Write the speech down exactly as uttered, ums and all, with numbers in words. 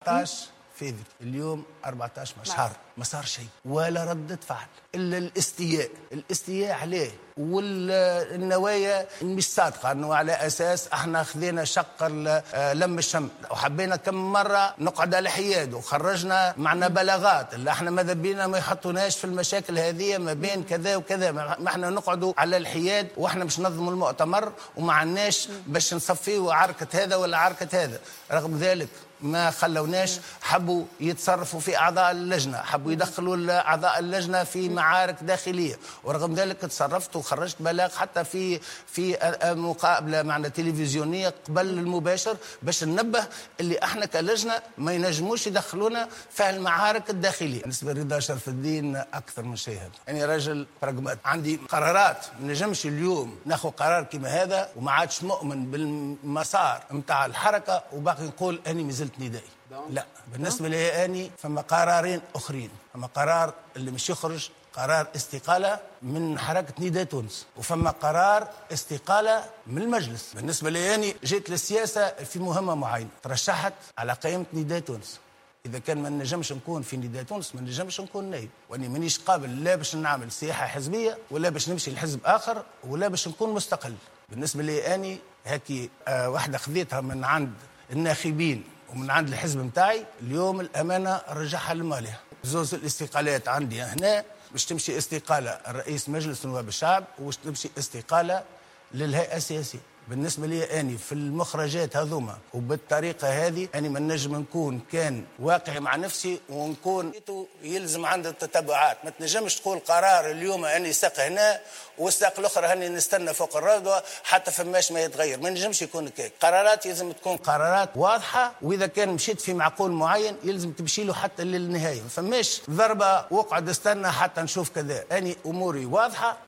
أربعة عشر فيفري اليوم أربعة عشر شهر ما صار شيء ولا ردة فعل الا الاستياء. الاستياء عليه والنوايا مش صادقه، انه على اساس احنا خذينا شق لم الشمل وحبينا كم مره نقعد على حياد وخرجنا معنا بلاغات اللي احنا ماذا بينا ما يحطوناش في المشاكل هذه ما بين كذا وكذا، ما احنا نقعدوا على الحياد واحنا مش ننظموا المؤتمر وما عندناش باش نصفيوا عركه هذا ولا عركه هذا. رغم ذلك ما خلوناش، حبوا يتصرفوا في أعضاء اللجنة، حبوا يدخلوا أعضاء اللجنة في معارك داخلية، ورغم ذلك تصرفت وخرجت بلاغ حتى في في مقابلة معنا تلفزيونية قبل المباشر باش ننبه اللي احنا كلجنة ما ينجموش يدخلونا في المعارك الداخلية. بالنسبة لرضا شرف الدين أكثر من شيء هذا، يعني راجل براغمات، عندي قرارات ما نجمش اليوم ناخذ قرار كما هذا وما عادش مؤمن بالمسار نتاع الحركة وباقي نقول أني مازلت ندائي. لا، بالنسبة لي أني فما قرارين أخرين. فما قرار اللي مش يخرج قرار استقالة من حركة نداء تونس، وفما قرار استقالة من المجلس. بالنسبة لي أني جيت للسياسة في مهمة معينة، ترشحت على قائمة نداء تونس. إذا كان ما نجمش نكون في نداء تونس ما نجمش نكون نائب، وأني مانيش قابل لا باش نعمل سياحة حزبية ولا باش نمشي لحزب آخر ولا باش نكون مستقل. بالنسبة لي أني هكي آه واحدة خذيتها من عند الناخبين ومن عند الحزب متاعي، اليوم الأمانة رجعها لمالها. زوز الاستقالات عندي هنا، باش تمشي استقالة الرئيس مجلس نواب الشعب وباش تمشي استقالة للهيئة السياسية. بالنسبة لي أني في المخرجات هذوما وبالطريقة هذه أني ما نجم نكون كان واقعي مع نفسي ونكون يلزم عند التتبعات. ما تنجمش تقول قرار اليوم أني ساق هنا والساق الأخرى هني نستنى فوق الرضوة حتى فماش ما يتغير. ما نجمش يكون كيك. قرارات لازم تكون قرارات واضحة، وإذا كان مشيت في معقول معين يلزم تمشي له حتى للنهاية. ما فماش ضربة واقعد استنى حتى نشوف كذا. أني أموري واضحة.